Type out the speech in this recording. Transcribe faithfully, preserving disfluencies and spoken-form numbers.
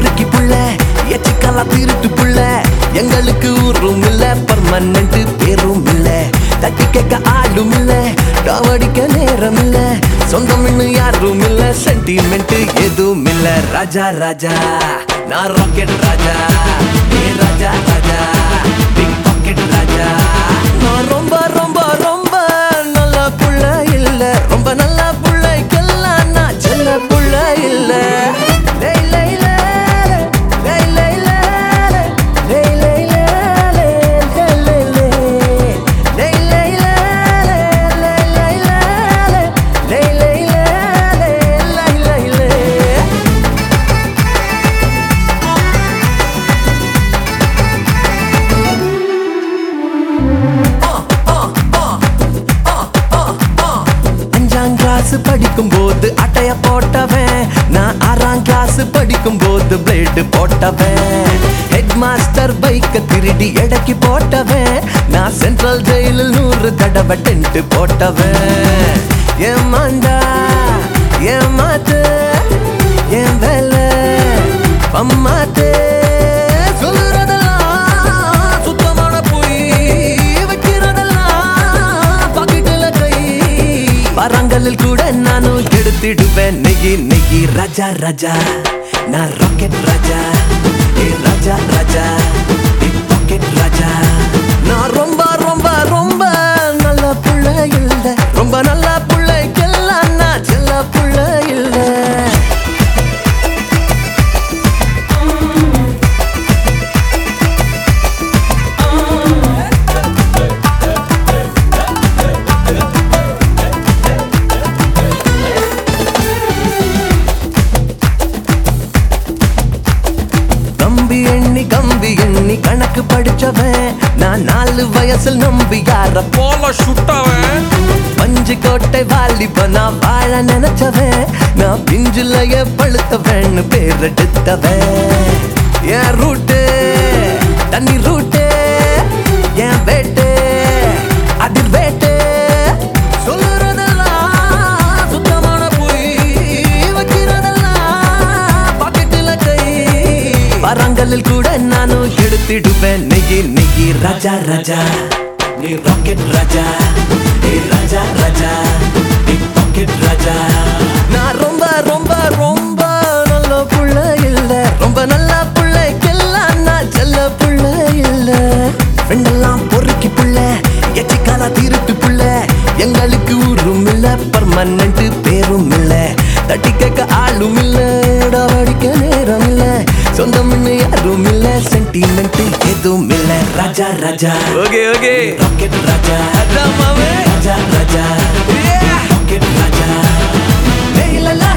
பொறுக்கி புள்ள எச்சிக்கலா திருட்டு புள்ள எங்களுக்கு ஊரும் இல்ல பர்மனன்ட் பேரும் இல்ல தட்டி கேட்க ஆளும் இல்ல டாவடிக்க நேரம் இல்ல சொந்தம் இன்னும் யாரும் இல்ல சென்டிமெண்ட் எதுவும் இல்ல ராஜா ராஜா நான் ராக்கெட் ராஜா ஏ ராஜா ராஜா பிக் பாக்கெட் ராஜா நான் ரொம்ப ரொம்ப ரொம்ப நல்ல புள்ள இல்ல ரொம்ப நல்ல புள்ளைக்கெல்லாம் நான் செல்ல புள்ள இல்ல லை லை லை லை லை லை லை லை லை லை லை லை லை படிக்கும் போது அட்டைய போட்டவன் நான் ஆறாம் கிளாஸ் படிக்கும் போது பிளேடு போட்டவன் ஹெட் மாஸ்டர் பைக்க திருடி எடைக்கு போட்டவன் நான் சென்ட்ரல் ஜெயிலில் நூறு தடவை டென்ட் போட்டவன் ஏமாண்டா ஏமாத்து என் வேலை பம்மாத்து பரங்களில் கூட நானும் எடுத்திடுவேன் நெகி நெகி ராஜா ராஜா நான் ராக்கெட் ராஜா ஏ ராஜா ராஜா பிக் பாக்கெட் ராஜா நான் ரொம்ப ரொம்ப ரொம்ப நல்ல புள்ள இல்ல ரொம்ப நல்ல புள்ளைக்கெல்லாம் நான் செல்ல புள்ள இல்ல கம்பி எண்ணி கணக்கு படிச்சவன் நான் நாலு வயசில் நம்பி யார போல சுட்டவன் பஞ்சு கோட்டை வாலிப நான் வாழ நினைச்சவன் நான் பிஞ்சுலைய பழுத்தவன் பேர் எடுத்தவன் என் ரூட்டு தண்ணி ரூட்டு என் வேட்டு அதிர் வேட்டு பரங்களில் கூட நானும் எடுத்திடுவேன் நெகி நெகி ராஜா ராஜா நீ ராக்கெட் ராஜா ஏ ராஜா ராஜா பிக் பாக்கெட் ராஜா நான் ரொம்ப ரொம்ப ரொம்ப நல்ல புள்ள இல்ல ரொம்ப நல்ல புள்ளைக்கெல்லாம் நான் செல்ல புள்ள இல்ல ஃப்ரெண்டெல்லாம் பொறுக்கி புள்ள எச்சிக்காலா திருட்டு புள்ள எங்களுக்கு ஊரும் இல்ல பர்மனன்ட் பேரும் இல்ல தட்டி கேட்க ஆளும் இல்ல டாவடிக்க நேரம் இல்ல சொந்தம் இன்னும் யாரும் இல்ல சென்டிமெண்ட் எதுவும் இல்ல Raja Raja okay okay rocket Raja Raja Raja rocket ராஜா